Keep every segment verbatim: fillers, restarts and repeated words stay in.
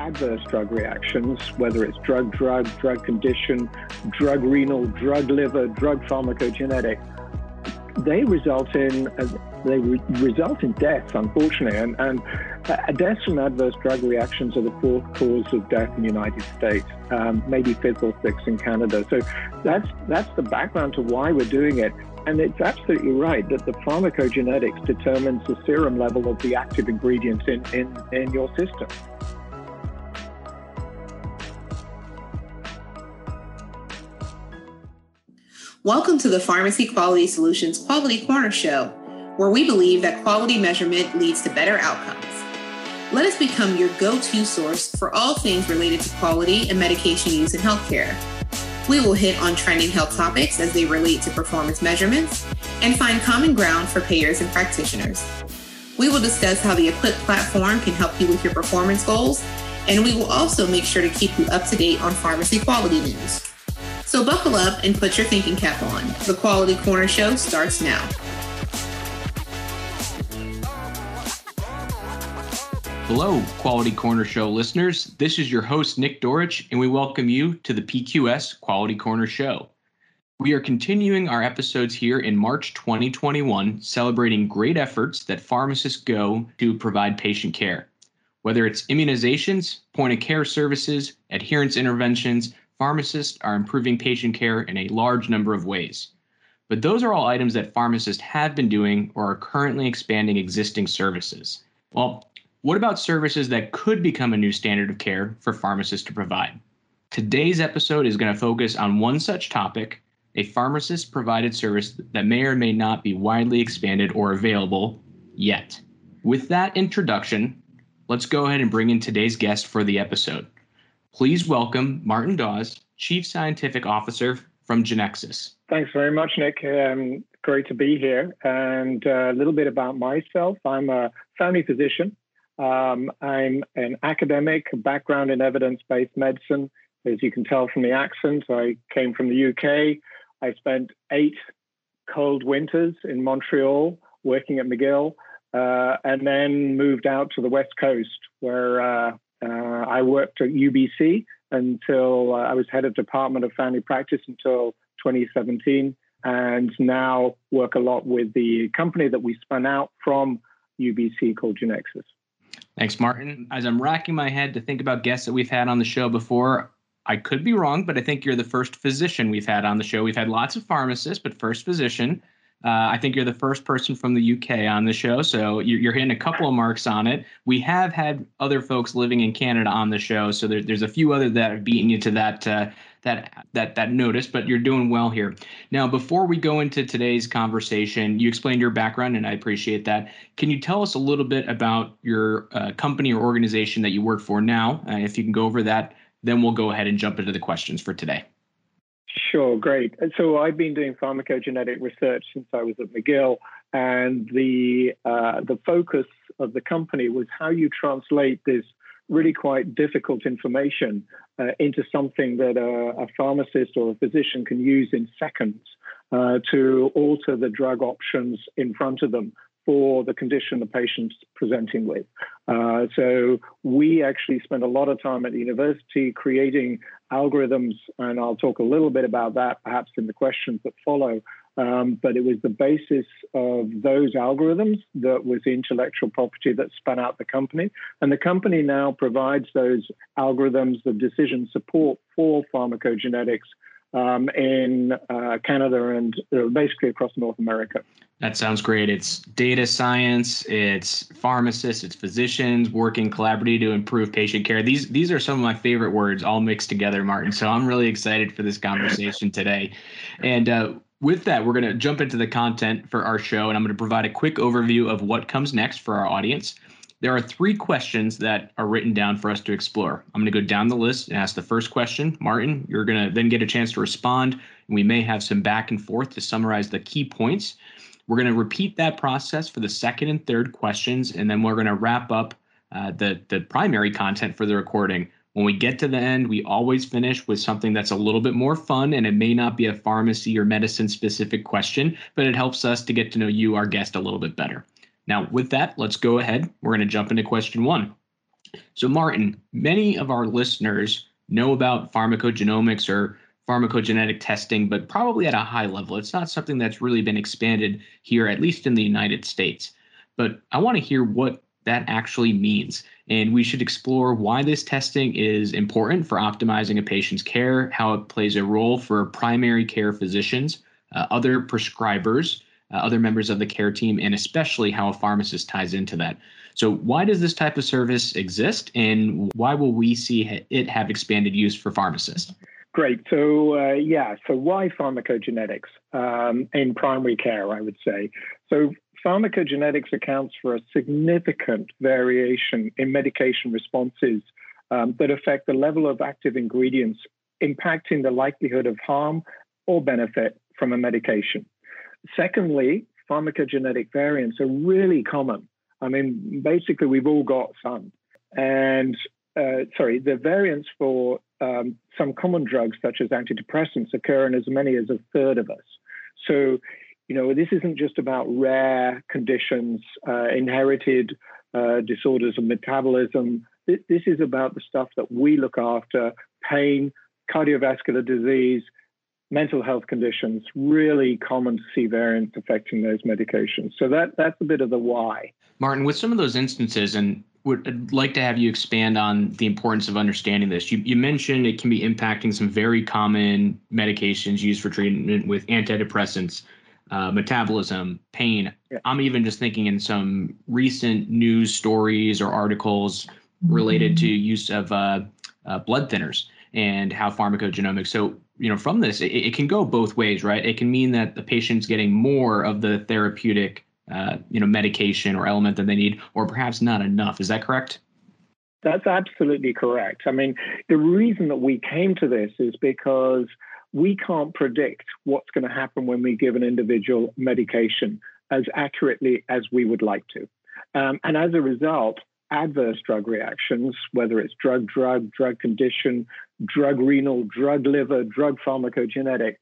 adverse drug reactions, whether it's drug-drug, drug condition, drug renal, drug liver, drug pharmacogenetic, they result in uh, they re- result in deaths, unfortunately, and, and uh, deaths from adverse drug reactions are the fourth cause of death in the United States, um, maybe fifth or sixth in Canada. So that's that's the background to why we're doing it. And it's absolutely right that the pharmacogenetics determines the serum level of the active ingredients in, in, in your system. Welcome to the Pharmacy Quality Solutions Quality Corner Show, where we believe that quality measurement leads to better outcomes. Let us become your go-to source for all things related to quality and medication use in healthcare. We will hit on trending health topics as they relate to performance measurements and find common ground for payers and practitioners. We will discuss how the Equip platform can help you with your performance goals, and we will also make sure to keep you up to date on pharmacy quality news. So buckle up and put your thinking cap on. The Quality Corner Show starts now. Hello, Quality Corner Show listeners. This is your host, Nick Dorich, and we welcome you to the P Q S Quality Corner Show. We are continuing our episodes here in March twenty twenty-one, celebrating great efforts that pharmacists go to provide patient care. Whether it's immunizations, point-of-care services, adherence interventions, pharmacists are improving patient care in a large number of ways. But those are all items that pharmacists have been doing or are currently expanding existing services. Well, what about services that could become a new standard of care for pharmacists to provide? Today's episode is going to focus on one such topic, a pharmacist-provided service that may or may not be widely expanded or available yet. With that introduction, let's go ahead and bring in today's guest for the episode. Please welcome Martin Dawes, Chief Scientific Officer from Genexus. Thanks very much, Nick. Um, great to be here. And uh, a little bit about myself. I'm a family physician. Um, I'm an academic, background in evidence-based medicine. As you can tell from the accent, I came from the U K. I spent eight cold winters in Montreal working at McGill, uh, and then moved out to the West Coast where uh, Uh, I worked at U B C until uh, I was head of Department of Family Practice until twenty seventeen, and now work a lot with the company that we spun out from U B C called Genexus. Thanks, Martin. As I'm racking my head to think about guests that we've had on the show before, I could be wrong, but I think you're the first physician we've had on the show. We've had lots of pharmacists, but first physician. Uh, I think you're the first person from the U K on the show, so you're, you're hitting a couple of marks on it. We have had other folks living in Canada on the show, so there, there's a few others that have beaten you to that uh, that that that notice, but you're doing well here. Now, before we go into today's conversation, you explained your background, and I appreciate that. Can you tell us a little bit about your uh, company or organization that you work for now? Uh, if you can go over that, then we'll go ahead and jump into the questions for today. Sure, great. So I've been doing pharmacogenetic research since I was at McGill, and the uh, the focus of the company was how you translate this really quite difficult information uh, into something that a, a pharmacist or a physician can use in seconds uh, to alter the drug options in front of them for the condition the patient's presenting with. Uh, so we actually spent a lot of time at the university creating algorithms, and I'll talk a little bit about that perhaps in the questions that follow. Um, but it was the basis of those algorithms that was the intellectual property that spun out the company. And the company now provides those algorithms, the decision support for pharmacogenetics um, in uh, Canada and uh, basically across North America. That sounds great. It's data science, it's pharmacists, it's physicians working collaboratively to improve patient care. These these are some of my favorite words all mixed together, Martin. So I'm really excited for this conversation today. And uh, with that, we're going to jump into the content for our show, and I'm going to provide a quick overview of what comes next for our audience. There are three questions that are written down for us to explore. I'm going to go down the list and ask the first question. Martin, you're going to then get a chance to respond, and we may have some back and forth to summarize the key points. We're going to repeat that process for the second and third questions, and then we're going to wrap up uh, the, the primary content for the recording. When we get to the end, we always finish with something that's a little bit more fun, and it may not be a pharmacy or medicine specific question, but it helps us to get to know you, our guest, a little bit better. Now, with that, let's go ahead. We're going to jump into question one. So, Martin, many of our listeners know about pharmacogenomics or pharmacogenetic testing, but probably at a high level. It's not something that's really been expanded here, at least in the United States. But I want to hear what that actually means. And we should explore why this testing is important for optimizing a patient's care, how it plays a role for primary care physicians, uh, other prescribers, uh, other members of the care team, and especially how a pharmacist ties into that. So why does this type of service exist, and why will we see it have expanded use for pharmacists? Great. So, uh, yeah, so why pharmacogenetics um, in primary care, I would say? So pharmacogenetics accounts for a significant variation in medication responses um, that affect the level of active ingredients, impacting the likelihood of harm or benefit from a medication. Secondly, pharmacogenetic variants are really common. I mean, basically, we've all got some. And, uh, sorry, the variants for um, some common drugs, such as antidepressants, occur in as many as a third of us. So, you know, this isn't just about rare conditions, uh, inherited uh, disorders of metabolism. This, this is about the stuff that we look after: pain, cardiovascular disease, mental health conditions. Really common to see variants affecting those medications. So that that's a bit of the why. Martin, with some of those instances, and would like to have you expand on the importance of understanding this. You, you mentioned it can be impacting some very common medications used for treatment with antidepressants, uh, metabolism, pain. Yeah. I'm even just thinking in some recent news stories or articles related to use of uh, uh, blood thinners and how pharmacogenomics. So, you know, from this, it, it can go both ways, right? It can mean that the patient's getting more of the therapeutic Uh, you know, medication or element that they need, or perhaps not enough. Is that correct? That's absolutely correct. I mean, the reason that we came to this is because we can't predict what's going to happen when we give an individual medication as accurately as we would like to. Um, and as a result, adverse drug reactions, whether it's drug-drug, drug condition, drug renal, drug liver, drug pharmacogenetic,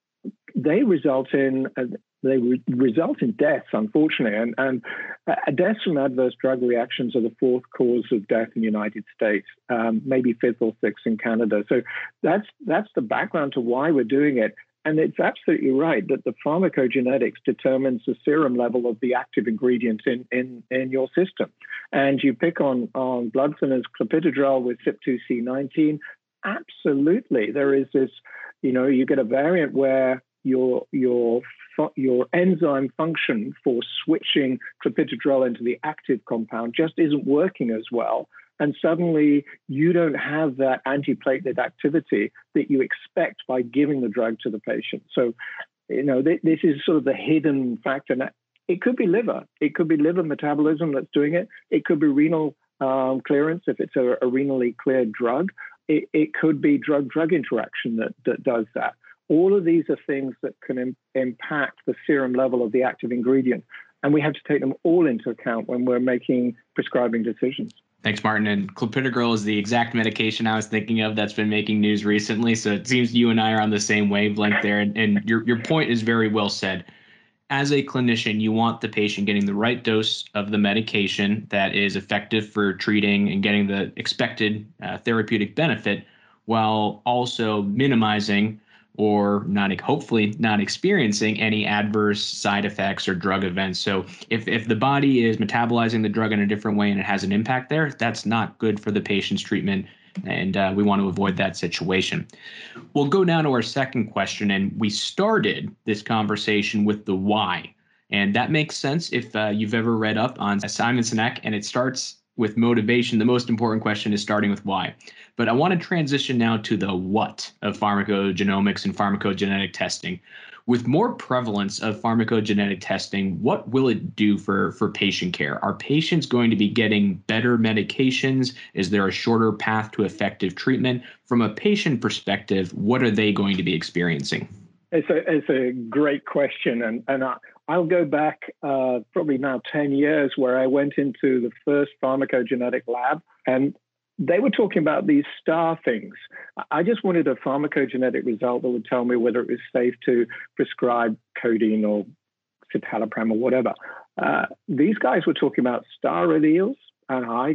they result in uh, they re- result in deaths, unfortunately, and, and uh, deaths from adverse drug reactions are the fourth cause of death in the United States, um, maybe fifth or sixth in Canada. So that's that's the background to why we're doing it. And it's absolutely right that the pharmacogenetics determines the serum level of the active ingredients in, in, in your system. And you pick on, on blood thinners, clopidogrel with C Y P two C nineteen, absolutely. There is this, you know, you get a variant where your your your enzyme function for switching clopidogrel into the active compound just isn't working as well. And suddenly you don't have that antiplatelet activity that you expect by giving the drug to the patient. So, you know, th- this is sort of the hidden factor. Now, it could be liver. It could be liver metabolism that's doing it. It could be renal um, clearance if it's a, a renally cleared drug. It, it could be drug-drug interaction that, that does that. All of these are things that can im- impact the serum level of the active ingredient. And we have to take them all into account when we're making prescribing decisions. Thanks, Martin. And clopidogrel is the exact medication I was thinking of that's been making news recently. So it seems you and I are on the same wavelength there. And, and your, your point is very well said. As a clinician, you want the patient getting the right dose of the medication that is effective for treating and getting the expected uh, therapeutic benefit, while also minimizing or not, hopefully not experiencing any adverse side effects or drug events. So if, if the body is metabolizing the drug in a different way and it has an impact there, that's not good for the patient's treatment. And uh, we want to avoid that situation. We'll go down to our second question. And we started this conversation with the why. And that makes sense if uh, you've ever read up on Simon Sinek, and it starts with motivation. The most important question is starting with why. But I want to transition now to the what of pharmacogenomics and pharmacogenetic testing. With more prevalence of pharmacogenetic testing, what will it do for, for patient care? Are patients going to be getting better medications? Is there a shorter path to effective treatment? From a patient perspective, what are they going to be experiencing? It's a, it's a great question. And, and I, I'll go back uh, probably now ten years where I went into the first pharmacogenetic lab, and they were talking about these star things. I just wanted a pharmacogenetic result that would tell me whether it was safe to prescribe codeine or citalopram or whatever. Uh, these guys were talking about star alleles, and I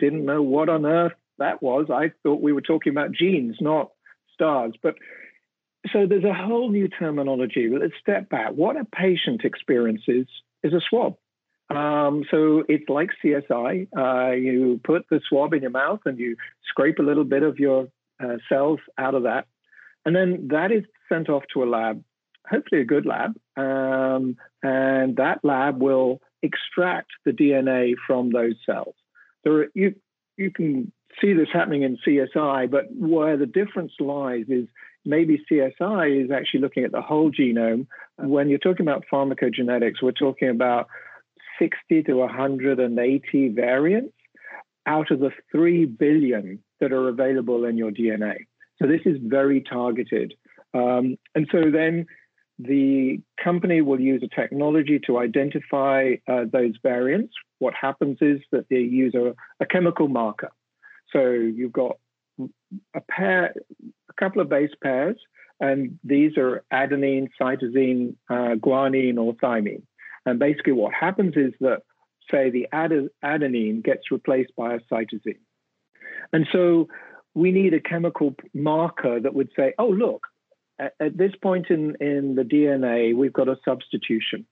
didn't know what on earth that was. I thought we were talking about genes, not stars. But so there's a whole new terminology. But let's step back. What a patient experiences is a swab. Um, so it's like C S I. Uh, you put the swab in your mouth and you scrape a little bit of your uh, cells out of that. And then that is sent off to a lab, hopefully a good lab. Um, and that lab will extract the D N A from those cells. So you, you can see this happening in C S I, but where the difference lies is maybe C S I is actually looking at the whole genome. When you're talking about pharmacogenetics, we're talking about sixty to one hundred eighty variants out of the three billion that are available in your D N A. So this is very targeted. Um, and so then the company will use a technology to identify uh, those variants. What happens is that they use a, a chemical marker. So you've got a pair, a couple of base pairs, and these are adenine, cytosine, uh, guanine, or thymine. And basically what happens is that, say, the ad- adenine gets replaced by a cytosine. And so we need a chemical marker that would say, oh, look, at, at this point in, in the D N A, we've got a substitution.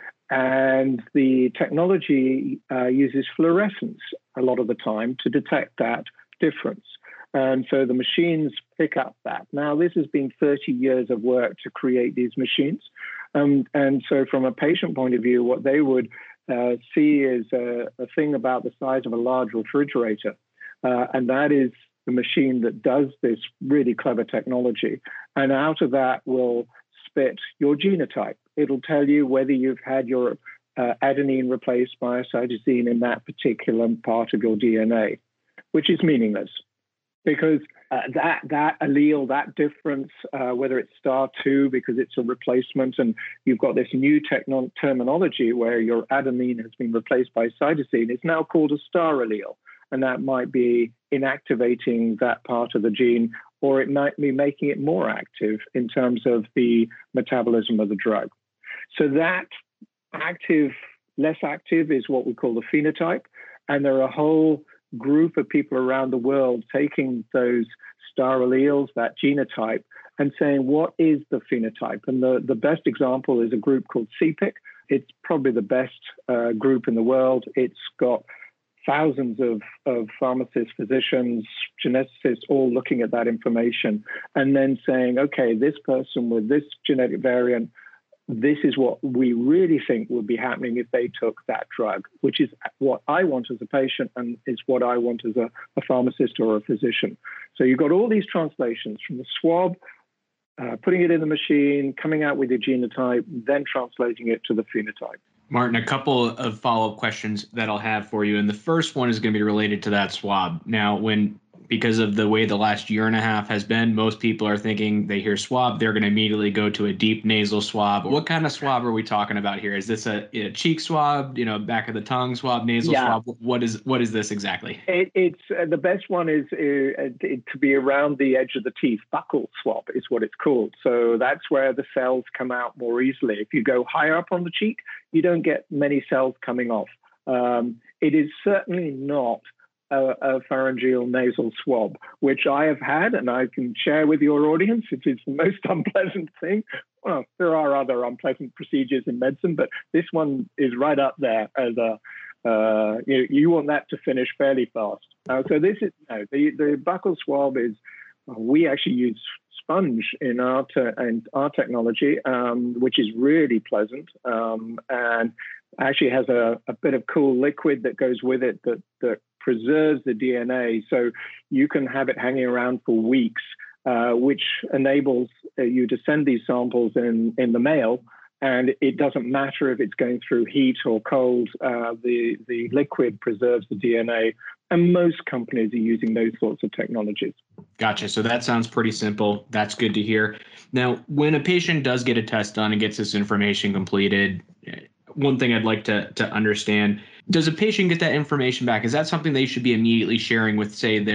And the technology uh, uses fluorescence a lot of the time to detect that difference. And so the machines pick up that. Now, this has been thirty years of work to create these machines. Um, and so from a patient point of view, what they would uh, see is a, a thing about the size of a large refrigerator. Uh, and that is the machine that does this really clever technology. And out of that will spit your genotype. It'll tell you whether you've had your uh, adenine replaced by a cytosine in that particular part of your D N A, which is meaningless. Because uh, that that allele, that difference, uh, whether it's star two because it's a replacement, and you've got this new techno- terminology where your adenine has been replaced by cytosine, it's now called a star allele, and that might be inactivating that part of the gene, or it might be making it more active in terms of the metabolism of the drug. So that active, less active is what we call the phenotype, and there are a whole group of people around the world taking those star alleles, that genotype, and saying, what is the phenotype? And the, the best example is a group called C P I C. It's probably the best uh, group in the world. It's got thousands of, of pharmacists, physicians, geneticists, all looking at that information and then saying, okay, this person with this genetic variant, this is what we really think would be happening if they took that drug, which is what I want as a patient and is what I want as a, a pharmacist or a physician. So you've got all these translations from the swab, uh, putting it in the machine, coming out with your genotype, then translating it to the phenotype. Martin, a couple of follow-up questions that I'll have for you. And the first one is going to be related to that swab. Now, when because of the way the last year and a half has been, most people are thinking they hear swab, they're going to immediately go to a deep nasal swab. What kind of swab are we talking about here? Is this a, a cheek swab, you know, back of the tongue swab, nasal yeah. swab? What is what is this exactly? It, it's uh, the best one is uh, to be around the edge of the teeth. Buccal swab is what it's called. So that's where the cells come out more easily. If you go higher up on the cheek, you don't get many cells coming off. Um, it is certainly not A, a pharyngeal nasal swab, which I have had, and I can share with your audience. It is the most unpleasant thing. Well, there are other unpleasant procedures in medicine, but this one is right up there as a, uh, you, you want that to finish fairly fast. Uh, so this is, no, the, the buccal swab is, uh, we actually use sponge in our, te- in our technology, um, which is really pleasant, um, and actually has a, a bit of cool liquid that goes with it that, that preserves the D N A, so you can have it hanging around for weeks, uh, which enables uh, you to send these samples in, in the mail, and it doesn't matter if it's going through heat or cold. Uh, the, the liquid preserves the D N A, and most companies are using those sorts of technologies. Gotcha. So that sounds pretty simple. That's good to hear. Now, when a patient does get a test done and gets this information completed, one thing I'd like to, to understand, does a patient get that information back? Is that something they should be immediately sharing with, say, their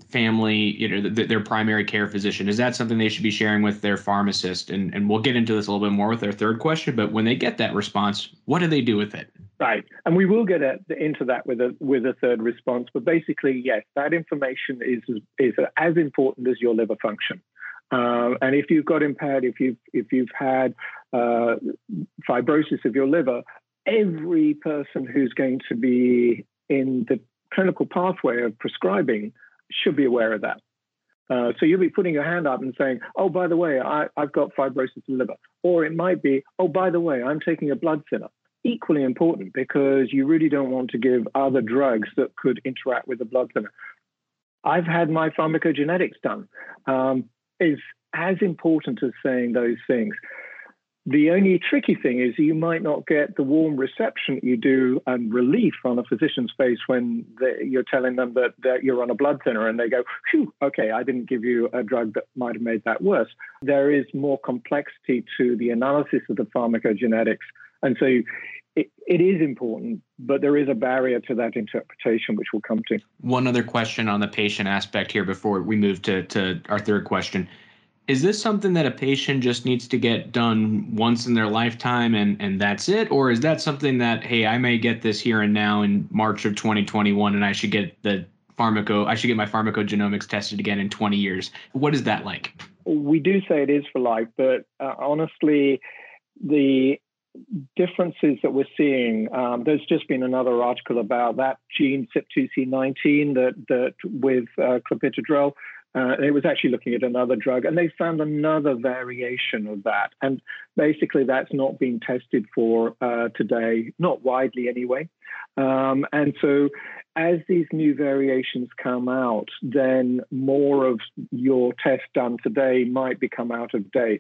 family, you know, th- their primary care physician? Is that something they should be sharing with their pharmacist? And, and we'll get into this a little bit more with our third question, but when they get that response, what do they do with it? Right. And we will get at, into that with a with a third response. But basically, yes, that information is, is as important as your liver function. Uh, and if you've got impaired, if you've, if you've had uh, fibrosis of your liver, every person who's going to be in the clinical pathway of prescribing should be aware of that. Uh, so you'll be putting your hand up and saying, oh, by the way, I, I've got fibrosis of the liver. Or it might be, oh, by the way, I'm taking a blood thinner. Equally important, because you really don't want to give other drugs that could interact with the blood thinner. I've had my pharmacogenetics done. Um, is as important as saying those things. The only tricky thing is you might not get the warm reception you do and relief on a physician's face when you're telling them that, that you're on a blood thinner and they go, phew, okay, I didn't give you a drug that might have made that worse. There is more complexity to the analysis of the pharmacogenetics. And so it, it is important, but there is a barrier to that interpretation, which we'll come to. One other question on the patient aspect here before we move to, to our third question. Is this something that a patient just needs to get done once in their lifetime and, and that's it? Or is that something that, hey, I may get this here and now in March of twenty twenty-one and I should get the pharmaco, I should get my pharmacogenomics tested again in twenty years? What is that like? We do say it is for life, but uh, honestly, the differences that we're seeing, um, there's just been another article about that gene C Y P two C nineteen that, that with uh, clopidogrel. Uh, it was actually looking at another drug, and they found another variation of that. And basically, that's not being tested for uh, today, not widely anyway. Um, and so as these new variations come out, then more of your tests done today might become out of date.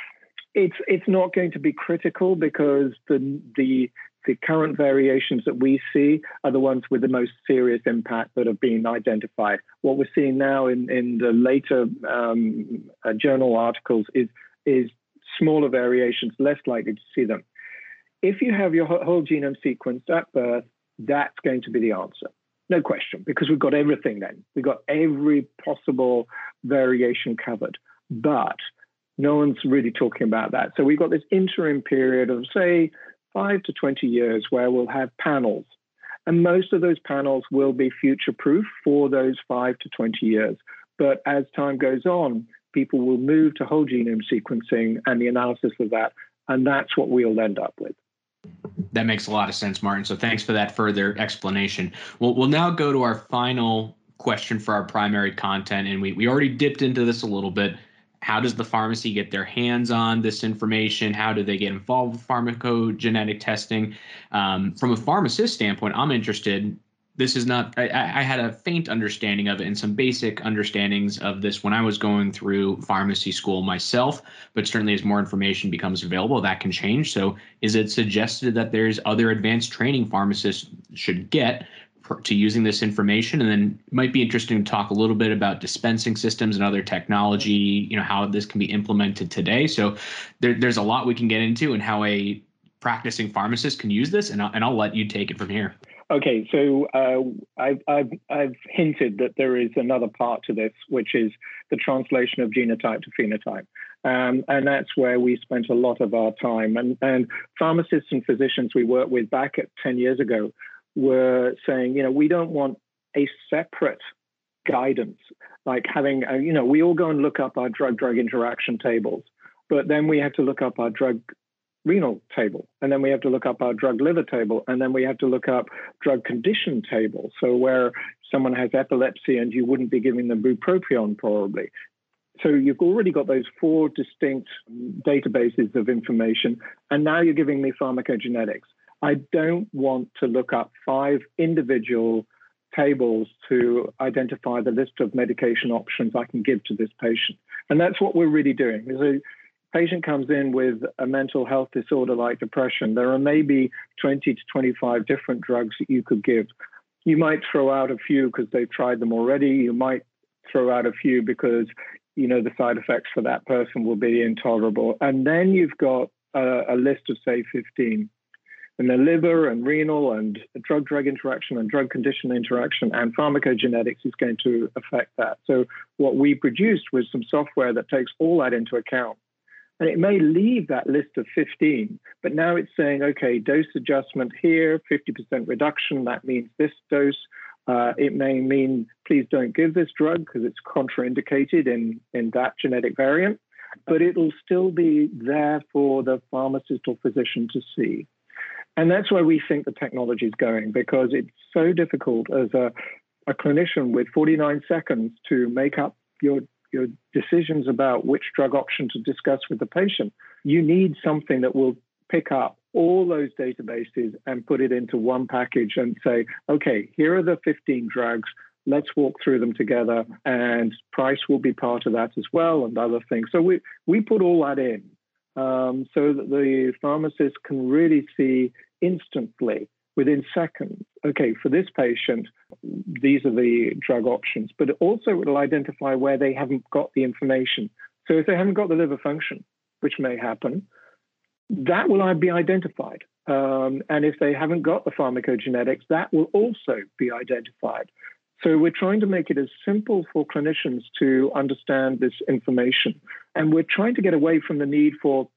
It's it's not going to be critical because the the the current variations that we see are the ones with the most serious impact that have been identified. What we're seeing now in, in the later um, uh, journal articles is, is smaller variations, less likely to see them. If you have your whole genome sequenced at birth, that's going to be the answer. No question, because we've got everything then. We've got every possible variation covered. But no one's really talking about that. So we've got this interim period of, say, five to twenty years where we'll have panels. And most of those panels will be future-proof for those five to twenty years. But as time goes on, people will move to whole genome sequencing and the analysis of that. And that's what we'll end up with. That makes a lot of sense, Martin. So thanks for that further explanation. We'll, we'll now go to our final question for our primary content. And we, we already dipped into this a little bit. How does the pharmacy get their hands on this information? How do they get involved with pharmacogenetic testing? Um, from a pharmacist standpoint, I'm interested. This is not, I, I had a faint understanding of it and some basic understandings of this when I was going through pharmacy school myself, but certainly as more information becomes available, that can change. So is it suggested that there's other advanced training pharmacists should get to using this information? And then it might be interesting to talk a little bit about dispensing systems and other technology, you know, how this can be implemented today. So there, there's a lot we can get into and how a practicing pharmacist can use this. And I'll, and I'll let you take it from here. Okay, so uh, I've, I've, I've hinted that there is another part to this, which is the translation of genotype to phenotype. Um, and that's where we spent a lot of our time. And, and pharmacists and physicians we worked with back at ten years ago were saying, you know, we don't want a separate guidance, like having, a, you know, we all go and look up our drug-drug interaction tables, but then we have to look up our drug renal table, and then we have to look up our drug liver table, and then we have to look up drug condition table. So where someone has epilepsy and you wouldn't be giving them bupropion probably. So you've already got those four distinct databases of information, and now you're giving me pharmacogenetics. I don't want to look up five individual tables to identify the list of medication options I can give to this patient. And that's what we're really doing. Is a patient comes in with a mental health disorder like depression, there are maybe twenty to twenty-five different drugs that you could give. You might throw out a few because they've tried them already. You might throw out a few because, you know, the side effects for that person will be intolerable. And then you've got a, a list of, say, fifteen. in the liver and renal and drug-drug interaction and drug-condition interaction and pharmacogenetics is going to affect that. So what we produced was some software that takes all that into account. And it may leave that list of fifteen, but now it's saying, okay, dose adjustment here, fifty percent reduction, that means this dose. Uh, it may mean, please don't give this drug because it's contraindicated in, in that genetic variant, but it'll still be there for the pharmacist or physician to see. And that's where we think the technology is going, because it's so difficult as a, a clinician with forty-nine seconds to make up your your decisions about which drug option to discuss with the patient. You need something that will pick up all those databases and put it into one package and say, okay, here are the fifteen drugs. Let's walk through them together, and price will be part of that as well, and other things. So we, we put all that in um, so that the pharmacist can really see instantly, within seconds, okay, for this patient, these are the drug options, but also it will identify where they haven't got the information. So if they haven't got the liver function, which may happen, that will be identified. Um, and if they haven't got the pharmacogenetics, that will also be identified. So we're trying to make it as simple for clinicians to understand this information. And we're trying to get away from the need for,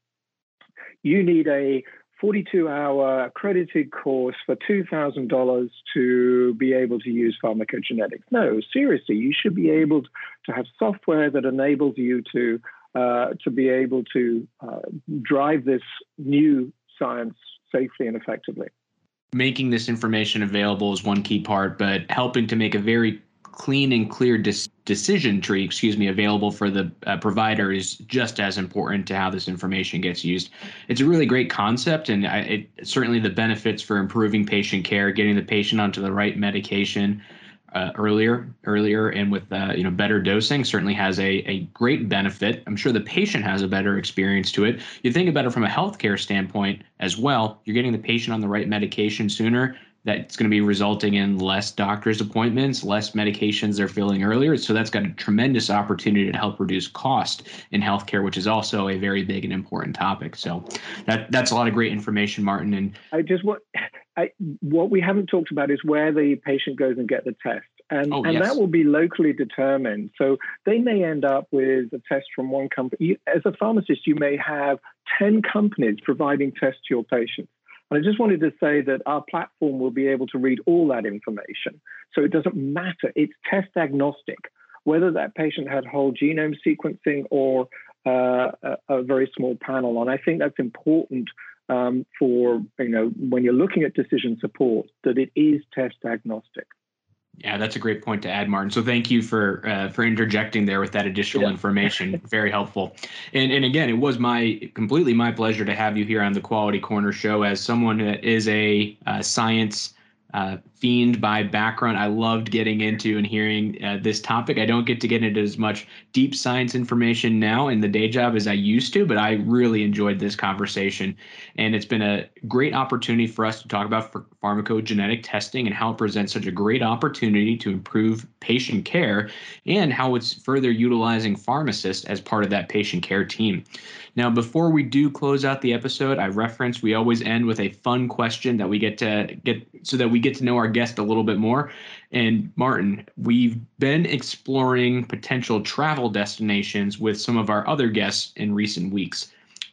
you need a forty-two hour accredited course for two thousand dollars to be able to use pharmacogenetics. No, seriously, you should be able to have software that enables you to uh, to be able to uh, drive this new science safely and effectively. Making this information available is one key part, but helping to make a very clean and clear dis- decision tree, excuse me, available for the uh, provider is just as important to how this information gets used. It's a really great concept, and I, it certainly the benefits for improving patient care, getting the patient onto the right medication uh, earlier, earlier, and with uh, you know better dosing certainly has a a great benefit. I'm sure the patient has a better experience to it. You think about it from a healthcare standpoint as well. You're getting the patient on the right medication sooner. That's going to be resulting in less doctor's appointments, less medications they're filling earlier. So that's got a tremendous opportunity to help reduce cost in healthcare, which is also a very big and important topic. So that that's a lot of great information, Martin. And I just what I, what we haven't talked about is where the patient goes and get the test. And, oh, and yes. that will be locally determined. So they may end up with a test from one company. You, as a pharmacist, you may have ten companies providing tests to your patients. And I just wanted to say that our platform will be able to read all that information. So it doesn't matter. It's test agnostic, whether that patient had whole genome sequencing or uh, a, a very small panel. And I think that's important um, for, you know, when you're looking at decision support, that it is test agnostic. Yeah, that's a great point to add, Martin. So thank you for uh, for interjecting there with that additional yeah. information. Very helpful. And and again, it was my completely my pleasure to have you here on the Quality Corner Show. As someone that is a uh, science uh, fiend by background, I loved getting into and hearing uh, this topic. I don't get to get into as much deep science information now in the day job as I used to, but I really enjoyed this conversation. And it's been a great opportunity for us to talk about for pharmacogenetic testing and how it presents such a great opportunity to improve patient care and how it's further utilizing pharmacists as part of that patient care team. Now, before we do close out the episode, I referenced we always end with a fun question that we get to get so that we get to know our guest a little bit more. And Martin, we've been exploring potential travel destinations with some of our other guests in recent weeks.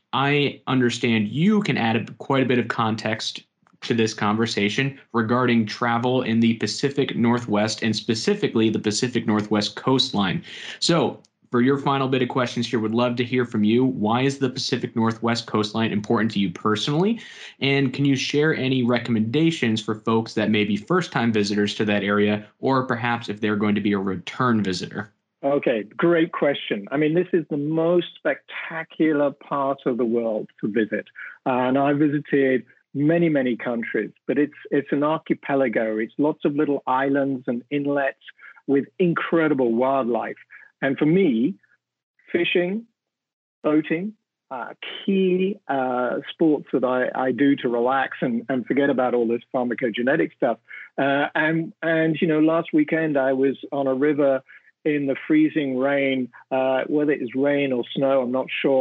I understand you can add a, quite a bit of context to this conversation regarding travel in the Pacific Northwest and specifically the Pacific Northwest coastline. So for your final bit of questions here, would love to hear from you. Why is the Pacific Northwest coastline important to you personally? And can you share any recommendations for folks that may be first-time visitors to that area, or perhaps if they're going to be a return visitor? Okay, great question. I mean, this is the most spectacular part of the world to visit. Uh, and I visited many, many countries, but it's it's an archipelago. It's lots of little islands and inlets with incredible wildlife. And for me, fishing, boating, uh, key uh, sports that I, I do to relax and, and forget about all this pharmacogenetic stuff. Uh, and, and, you know, last weekend I was on a river in the freezing rain, uh, whether it was rain or snow, I'm not sure,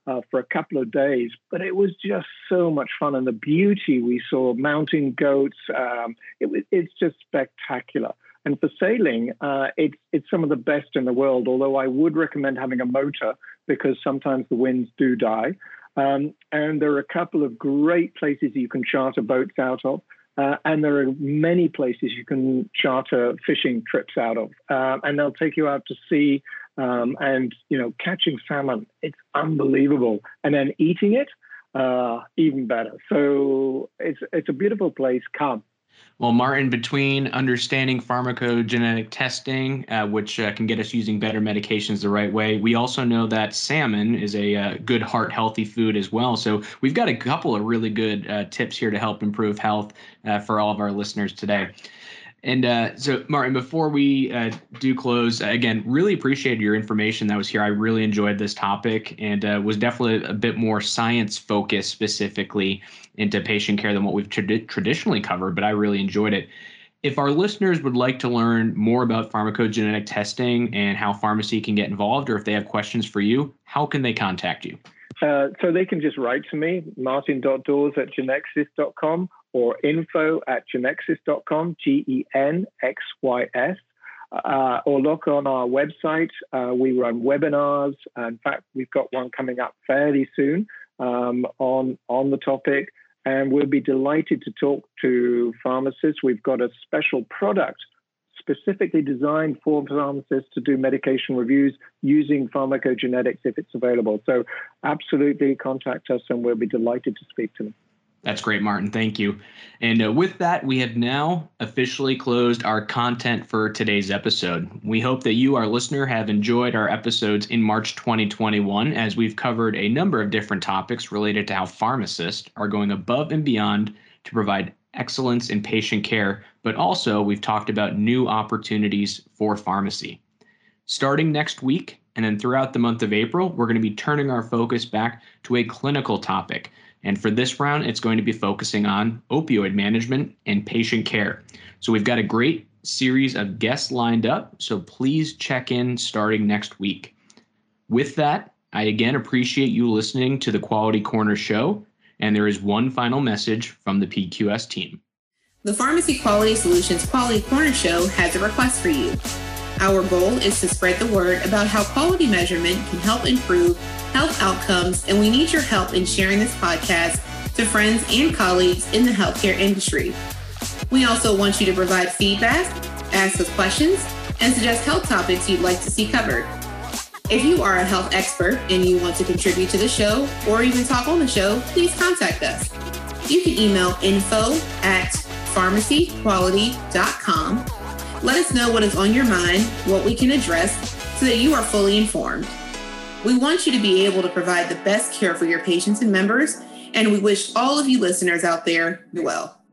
uh, for a couple of days, but it was just so much fun. And the beauty we saw, mountain goats, um, it, it's just spectacular. And for sailing, uh, it's, it's some of the best in the world, although I would recommend having a motor because sometimes the winds do die. Um, and there are a couple of great places you can charter boats out of. Uh, and there are many places you can charter fishing trips out of. Uh, and they'll take you out to sea um, and, you know, catching salmon. It's unbelievable. And then eating it, uh, even better. So it's, it's a beautiful place. Come. Well, Martin, between understanding pharmacogenetic testing, uh, which uh, can get us using better medications the right way, we also know that salmon is a uh, good heart-healthy food as well. So we've got a couple of really good uh, tips here to help improve health uh, for all of our listeners today. And uh, so, Martin, before we uh, do close, again, really appreciated your information that was here. I really enjoyed this topic and uh, was definitely a bit more science-focused specifically into patient care than what we've trad- traditionally covered, but I really enjoyed it. If our listeners would like to learn more about pharmacogenetic testing and how pharmacy can get involved, or if they have questions for you, how can they contact you? Uh, so they can just write to me, martin dot dawes at genexus dot com or info at genexus dot com, G E N X Y S, uh, or look on our website. Uh, we run webinars. In fact, we've got one coming up fairly soon um, on, on the topic, and we'll be delighted to talk to pharmacists. We've got a special product specifically designed for pharmacists to do medication reviews using pharmacogenetics if it's available. So absolutely contact us and we'll be delighted to speak to them. That's great, Martin. Thank you. And uh, with that, we have now officially closed our content for today's episode. We hope that you, our listener, have enjoyed our episodes in March twenty twenty-one, as we've covered a number of different topics related to how pharmacists are going above and beyond to provide excellence in patient care, but also we've talked about new opportunities for pharmacy. Starting next week, and then throughout the month of April, we're going to be turning our focus back to a clinical topic. And for this round, it's going to be focusing on opioid management and patient care. So we've got a great series of guests lined up, so please check in starting next week. With that, I again appreciate you listening to the Quality Corner Show, and there is one final message from the P Q S team. The Pharmacy Quality Solutions Quality Corner Show has a request for you. Our goal is to spread the word about how quality measurement can help improve health outcomes, and we need your help in sharing this podcast to friends and colleagues in the healthcare industry. We also want you to provide feedback, ask us questions, and suggest health topics you'd like to see covered. If you are a health expert and you want to contribute to the show or even talk on the show, please contact us. You can email info at pharmacy quality dot com. Let us know what is on your mind, what we can address, so that you are fully informed. We want you to be able to provide the best care for your patients and members, and we wish all of you listeners out there well.